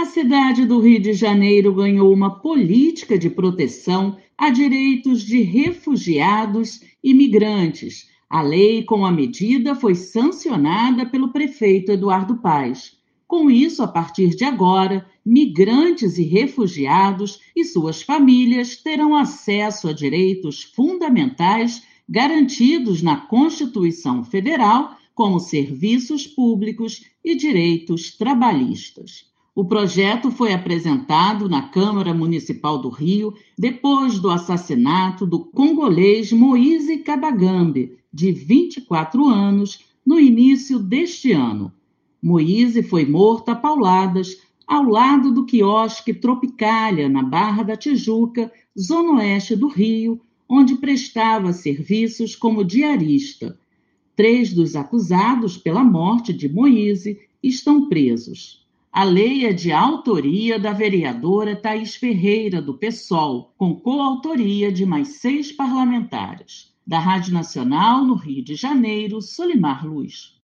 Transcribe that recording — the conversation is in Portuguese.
A cidade do Rio de Janeiro ganhou uma política de proteção a direitos de refugiados e migrantes. A lei com a medida foi sancionada pelo prefeito Eduardo Paes. Com isso, a partir de agora, migrantes e refugiados e suas famílias terão acesso a direitos fundamentais garantidos na Constituição Federal, como serviços públicos e direitos trabalhistas. O projeto foi apresentado na Câmara Municipal do Rio depois do assassinato do congolês Moise Kabagambe, de 24 anos, no início deste ano. Moise foi morto a pauladas ao lado do quiosque Tropicália, na Barra da Tijuca, zona oeste do Rio, onde prestava serviços como diarista. 3 dos acusados pela morte de Moise estão presos. A lei é de autoria da vereadora Thaís Ferreira, do PSOL, com coautoria de mais 6 parlamentares. Da Rádio Nacional, no Rio de Janeiro, Solimar Luz.